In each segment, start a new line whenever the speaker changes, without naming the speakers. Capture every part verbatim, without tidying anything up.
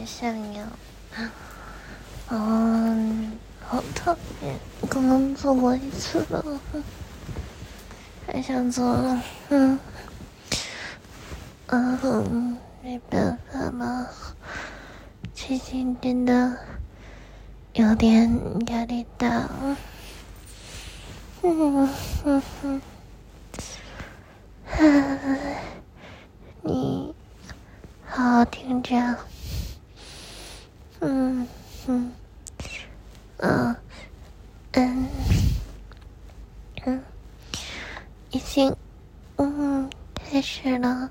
想要。嗯，好特别，刚刚做过一次了，还想做了。嗯，嗯，没办法了，最近真的有点压力大。嗯嗯嗯，唉，你好好听着。嗯嗯嗯嗯嗯，已经嗯开始了。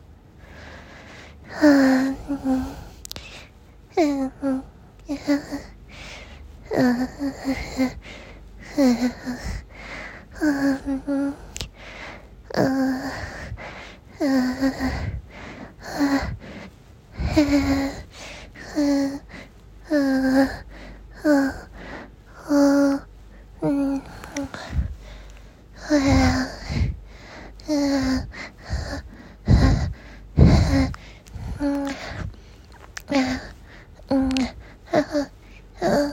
嗯嗯嗯嗯嗯嗯嗯嗯嗯嗯嗯嗯嗯嗯嗯嗯，哎呀，嗯嗯嗯嗯嗯嗯嗯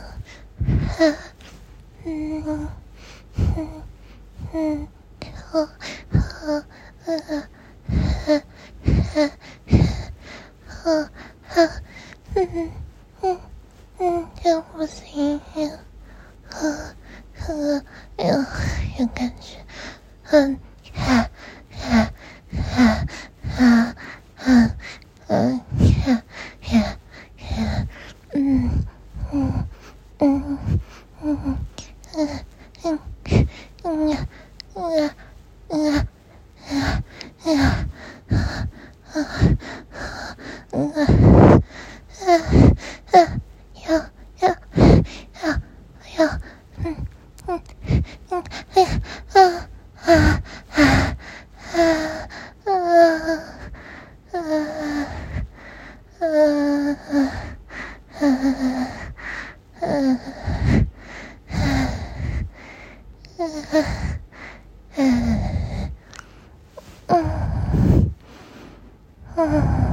嗯嗯嗯，好好嗯嗯嗯好好嗯嗯嗯，这样不行，呵呵，有有感觉，嗯哈哈哈哈哈，嗯呀呀呀，嗯嗯嗯嗯嗯嗯嗯呀呀呀呀呀，啊啊啊啊！要要要要，嗯嗯嗯，哎呀啊啊啊啊啊啊啊啊！